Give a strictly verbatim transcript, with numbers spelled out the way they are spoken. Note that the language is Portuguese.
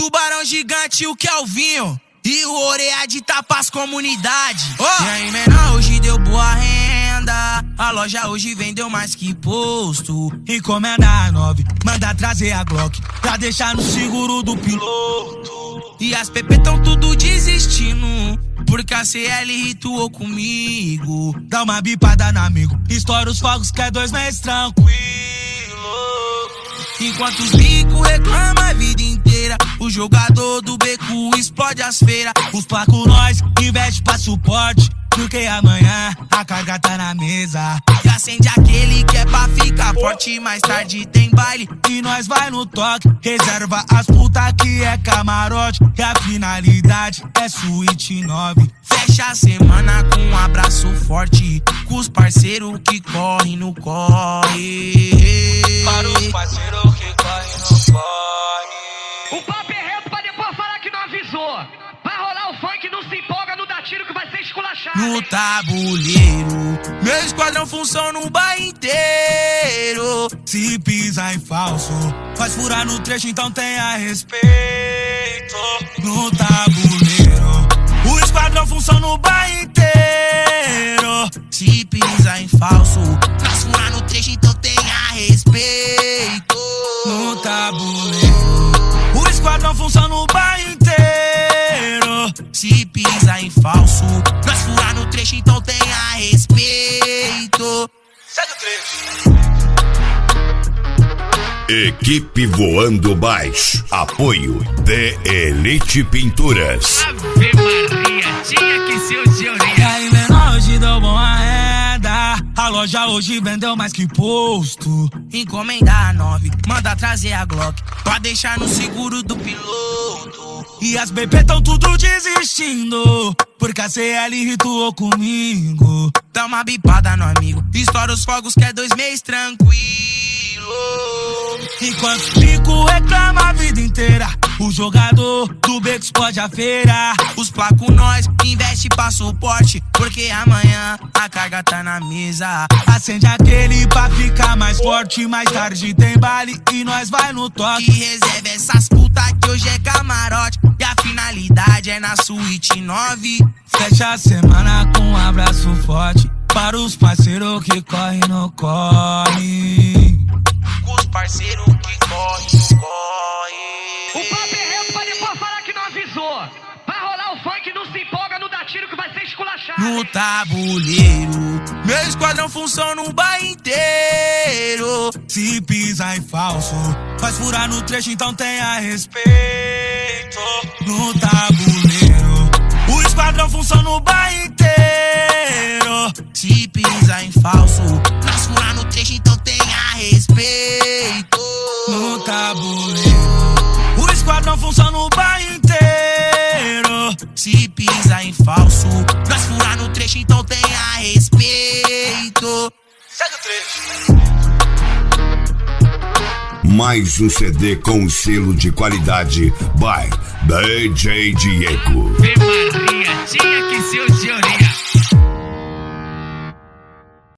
Tubarão Gigante, o Kelvinho e o Oreia de Tapas Comunidade. Oh! E aí, menor, hoje deu boa renda. A loja hoje vendeu mais que posto. Encomenda a nove, manda trazer a Glock pra deixar no seguro do piloto. E as P P tão tudo desistindo, porque a C L rituou comigo. Dá uma bipada no amigo, estoura os fogos que é dois meses tranquilo. Enquanto os bico reclamam a vida inteira, o jogador do beco explode as feiras. Os placos nós investe pra suporte, porque amanhã a carga tá na mesa. E acende aquele que é pra ficar forte. Mais tarde tem baile e nós vai no toque. Reserva as puta que é camarote, e a finalidade é suíte nove. Fecha a semana com um abraço forte, com os parceiros que correm no corre. Para os parceiros que correm no corre. O papo é reto pra depois falar que não avisou. Vai rolar o funk, não se empolga, não dá tiro que vai ser esculachado. No tabuleiro, meu esquadrão funciona no bairro inteiro. Se pisar em falso, faz furar no trecho, então tenha respeito. No tabuleiro, o esquadrão funciona no bairro inteiro. Se pisar em falso, faz furar no trecho, então tenha respeito. No tabuleiro, o esquadrão funciona no bairro inteiro. Se pisa em falso, nós furar no trecho, então tenha respeito. Segue o trecho. Equipe Voando Baixo. Apoio de Elite Pinturas. Ave Maria, tinha que ser o Giorinha. E aí, menor, hoje deu boa renda. A loja hoje vendeu mais que posto. Encomenda a nove, manda trazer a Glock pra deixar no seguro do piloto. E as B P tão tudo desistindo, porque a C L rituou comigo. Dá uma bipada no amigo, estoura os fogos que é dois meses tranquilo. Enquanto o pico reclama a vida inteira, o jogador do beco explode a feira. Os placos nós investe pra suporte, porque amanhã a carga tá na mesa. Acende aquele pra ficar mais forte. Mais tarde tem baile e nós vai no toque. E reserva essas puta que hoje é camarote, e a finalidade é na suíte nove. Fecha a semana com um abraço forte, para os parceiros que correm no corre. Os parceiros que correm no corre. O papo é reto pra depois falar que não avisou. Vai rolar o funk, não se empolga, não dá tiro que vai ser esculachado. No tabuleiro, meu esquadrão funciona no bairro inteiro. Se pisar em falso, faz furar no trecho, então tenha respeito. No tabuleiro, o esquadrão funciona no bairro inteiro. Se pisar em falso, faz furar no trecho, então tenha respeito. No tabuleiro, o esquadrão funciona no bairro inteiro. Se pisar em falso, nós furar no trecho, então tenha respeito. Segue o trecho. Mais um C D com selo de qualidade by D J Diego. Ave Maria, tinha que ser o Giorinha.